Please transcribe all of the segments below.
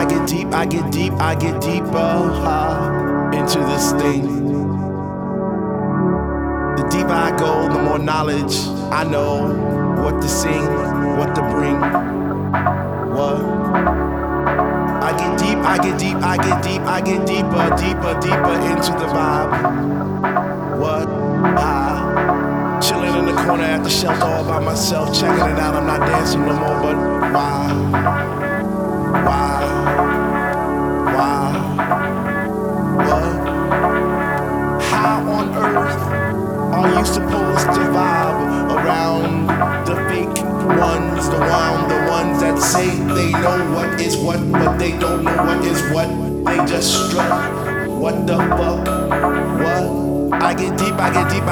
I get deeper into this thing. The deeper I go, the more knowledge I know. What to sing, what to bring. What? I get deeper into the vibe. What? Chilling in the corner at the shelter all by myself, checking it out. I'm not dancing no more, but why? What? How on earth are you supposed to vibe around the fake ones, the ones that say they know what is what, but they don't know what is what? They just strut. What the fuck? What? I get deeper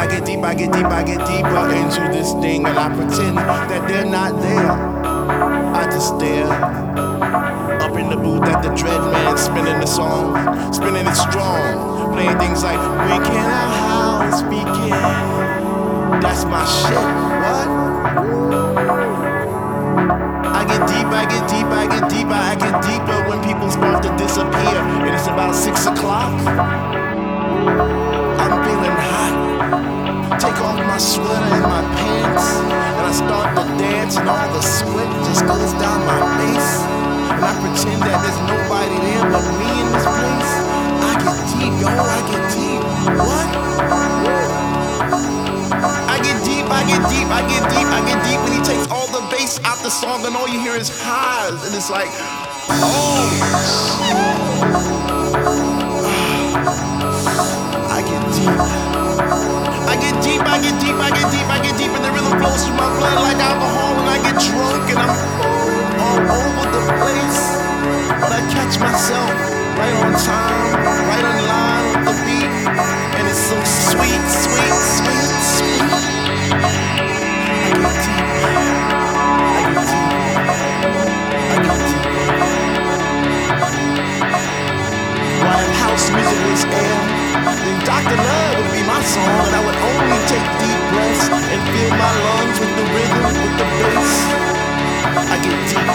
into this thing, and I pretend that they're not there. I just stare up in the booth at the dread man spinning the song, spinning it strong, playing things like "We Can Our House Begin." That's my shit. What? I get deeper when people start to disappear, and it's about 6 o'clock. I'm feeling hot. Take off my sweater and my pants, and I start to dance, and all the sweat just goes down my face. And I pretend that there's nobody there but me in this place. I get deep, yo, I get deep. What? I get deep, and he takes all the bass out the song, and all you hear is highs, and it's like, oh. I get deep, and the rhythm flows through my blood like alcohol, and I get drunk, and I'm all over the place. But I catch myself right on time, right in line with the beat, and it's so sweet. While if house music was air, then Dr. Love would be my song, and I would only take deep breaths and fill my lungs with the rhythm, with the bass. I get deep.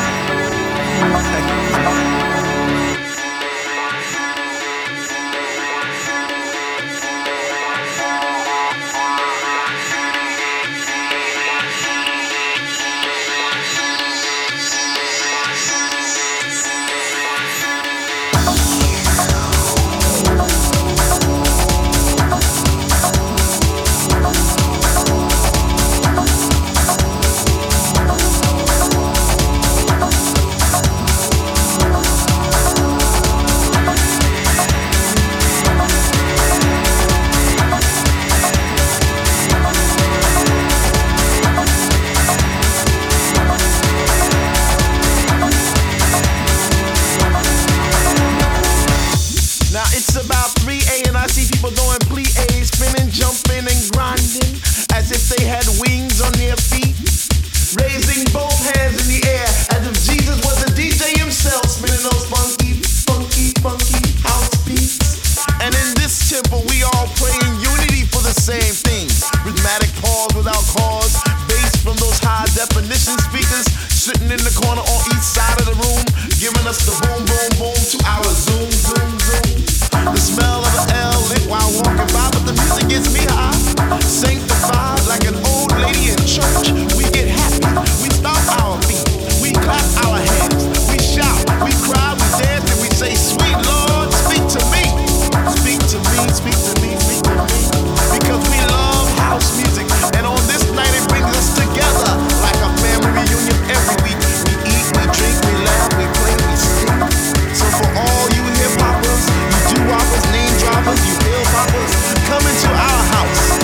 It's about 3 and I see people doing plie, spinning, jumping, and grinding as if they had wings on their feet, raising both hands in the air as if Jesus was the DJ himself, spinning those funky house beats. And in this temple, we all pray in unity for the same things. Rhythmic pause without cause, bass from those high definition speakers sitting in the corner on each side of the room, giving us the boom, boom, boom to our zoom. The smell of an L lit while walking by, but the music gets me high. Sanctified like an old lady in church. We get happy, we stomp our feet, we clap our hands, we shout, we cry, we dance, and we say, "Sweet Lord, speak to me, speak to me, speak to me, speak to me." Because we love house music, and on this night it brings us together like a family reunion every week. We eat, we drink, we laugh, we play, we sing. So for all you hip-hoppers, you do-woppers, name droppers, you pill poppers, come into our house.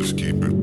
just keep it